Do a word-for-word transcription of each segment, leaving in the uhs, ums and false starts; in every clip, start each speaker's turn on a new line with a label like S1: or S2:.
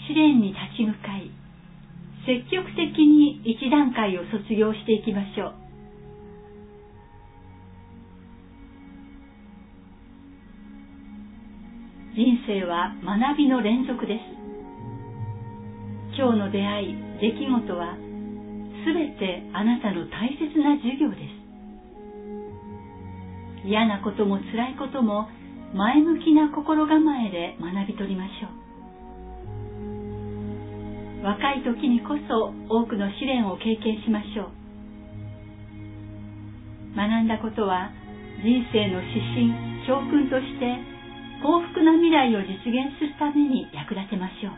S1: 試練に立ち向かい、積極的に一段階を卒業していきましょう。人生は学びの連続です。今日の出会い、出来事はすべてあなたの大切な授業です。嫌なことも辛いことも前向きな心構えで学び取りましょう。若い時にこそ多くの試練を経験しましょう。学んだことは人生の指針、教訓として幸福な未来を実現するために役立てましょう。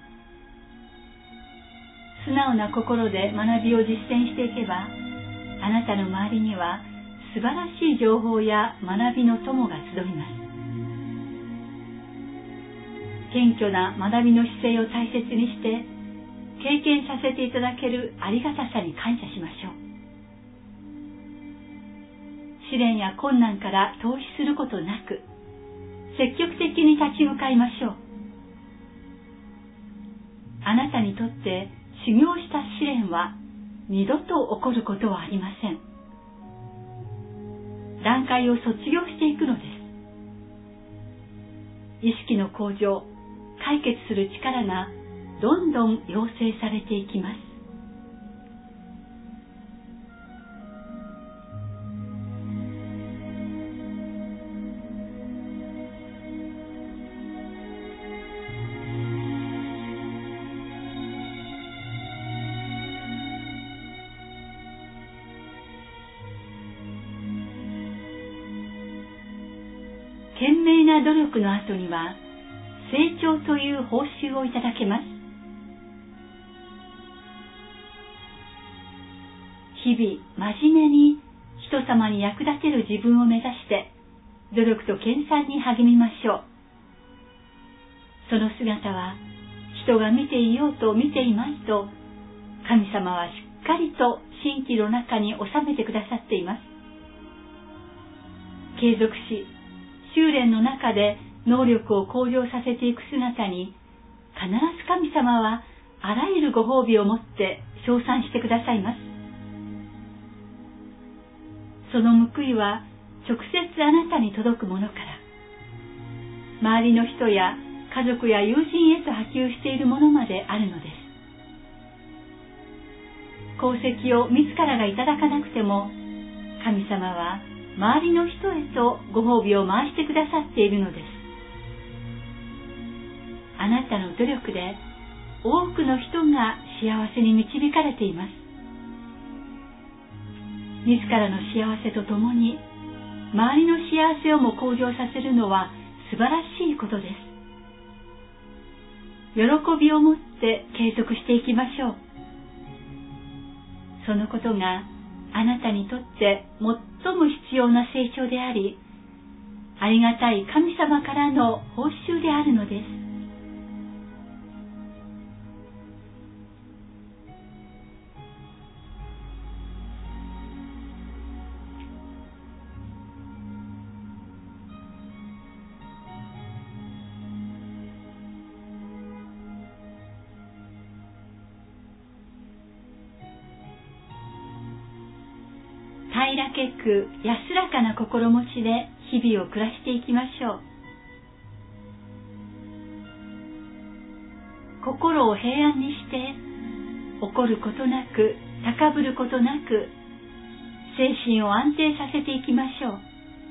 S1: 素直な心で学びを実践していけば、あなたの周りには素晴らしい情報や学びの友が集います。謙虚な学びの姿勢を大切にして経験させていただけるありがたさに感謝しましょう。試練や困難から逃避することなく、積極的に立ち向かいましょう。あなたにとって修行した試練は二度と起こることはありません。段階を卒業していくのです。意識の向上、解決する力がどんどん養成されていきます。懸命な努力の後には成長という報酬をいただけます。日々真面目に人様に役立てる自分を目指して努力と研鑽に励みましょう。その姿は人が見ていようと見ていますと、神様はしっかりと真気の中に収めてくださっています。継続し修練の中で能力を向上させていく姿に、必ず神様はあらゆるご褒美をもって称賛してくださいます。その報いは直接あなたに届くものから、周りの人や家族や友人へと波及しているものまであるのです。功績を自らがいただかなくても、神様は周りの人へとご褒美を回してくださっているのです。あなたの努力で多くの人が幸せに導かれています。自らの幸せとともに周りの幸せをも向上させるのは素晴らしいことです。喜びを持って継続していきましょう。そのことがあなたにとって最も必要な成長であり、ありがたい神様からの報酬であるのです。平らけく安らかな心持ちで日々を暮らしていきましょう。心を平安にして怒ることなく高ぶることなく精神を安定させていきましょう。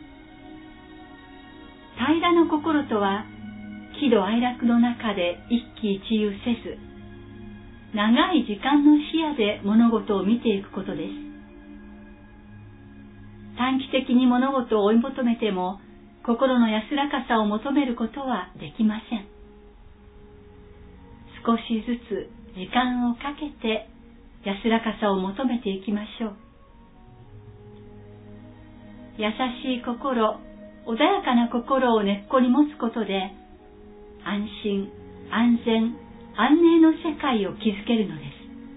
S1: 平らな心とは喜怒哀楽の中で一喜一憂せず、長い時間の視野で物事を見ていくことです。短期的に物事を追い求めても心の安らかさを求めることはできません。少しずつ時間をかけて安らかさを求めていきましょう。優しい心、穏やかな心を根っこに持つことで安心、安全、安寧の世界を築けるのです。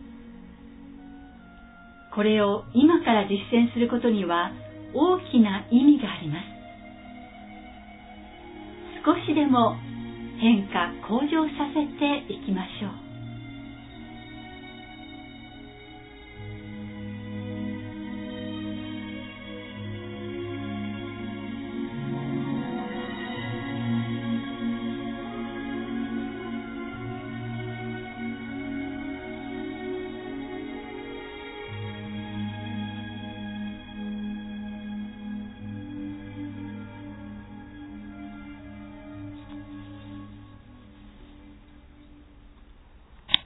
S1: これを今から実践することには大きな意味があります。少しでも変化向上させていきましょう。